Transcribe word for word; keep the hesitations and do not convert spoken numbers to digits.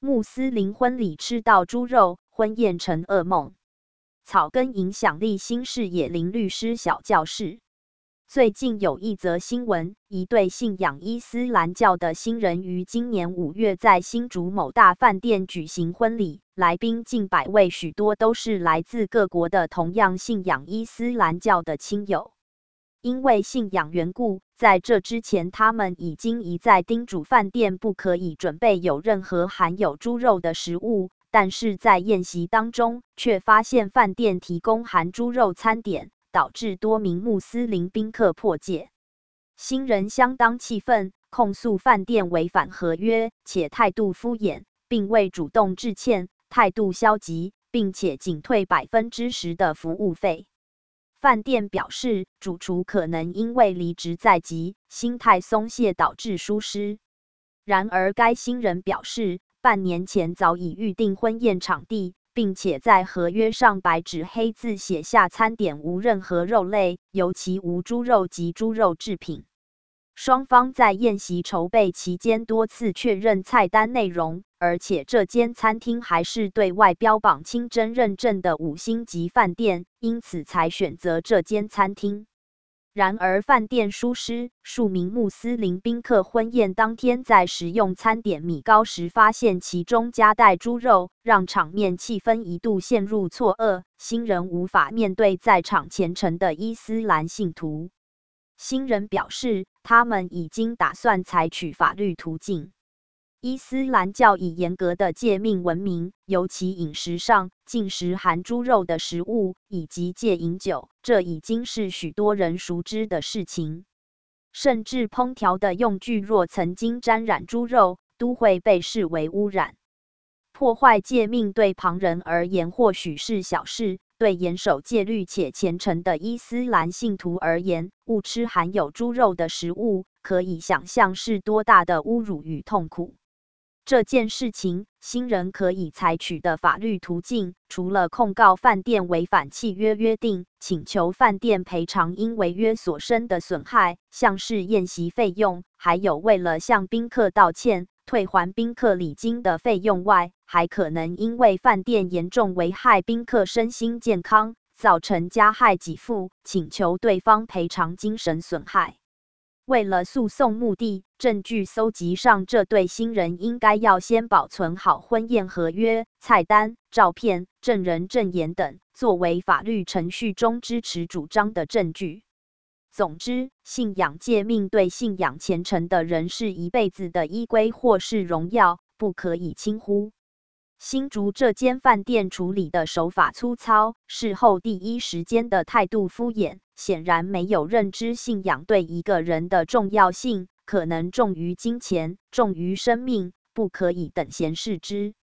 穆斯林婚礼吃到猪肉，婚宴成噩梦。草根影响力新视野林律师小教室。最近有一则新闻，一对信仰伊斯兰教的新人于今年五月在新竹某大饭店举行婚礼，来宾近百位，许多都是来自各国的同样信仰伊斯兰教的亲友。因为信仰缘故，在这之前他们已经一再叮嘱饭店不可以准备有任何含有猪肉的食物，但是在宴席当中却发现饭店提供含猪肉餐点，导致多名穆斯林宾客破戒。新人相当气愤，控诉饭店违反合约，且态度敷衍，并未主动致歉，态度消极，并且仅退百分之十的服务费。饭店表示，主厨可能因为离职在即，心态松懈导致疏失。然而，该新人表示，半年前早已预定婚宴场地，并且在合约上白纸黑字写下餐点无任何肉类，尤其无猪肉及猪肉制品。双方在宴席筹备期间多次确认菜单内容，而且这间餐厅还是对外标榜清真认证的五星级饭店，因此才选择这间餐厅。然而饭店疏失，数名穆斯林宾客婚宴当天在食用餐点米糕时发现其中夹带猪肉，让场面气氛一度陷入错愕，新人无法面对在场虔诚的伊斯兰信徒。新人表示，他们已经打算采取法律途径。伊斯兰教以严格的戒命闻名，尤其饮食上禁食含猪肉的食物，以及戒饮酒，这已经是许多人熟知的事情。甚至烹调的用具若曾经沾染猪肉，都会被视为污染。破坏戒命对旁人而言或许是小事，对严守戒律且虔诚的伊斯兰信徒而言，误吃含有猪肉的食物，可以想象是多大的侮辱与痛苦。这件事情，新人可以采取的法律途径，除了控告饭店违反契约约定，请求饭店赔偿因违约所生的损害，像是宴席费用，还有为了向宾客道歉，退还宾客礼金的费用外，还可能因为饭店严重危害宾客身心健康，造成加害给付，请求对方赔偿精神损害。为了诉讼目的，证据搜集上，这对新人应该要先保存好婚宴合约、菜单、照片、证人证言等，作为法律程序中支持主张的证据。总之，信仰戒命对信仰虔诚的人是一辈子的依归或是荣耀，不可以轻忽。新竹这间饭店处理的手法粗糙，事后第一时间的态度敷衍，显然没有认知信仰对一个人的重要性，可能重于金钱，重于生命，不可以等闲视之。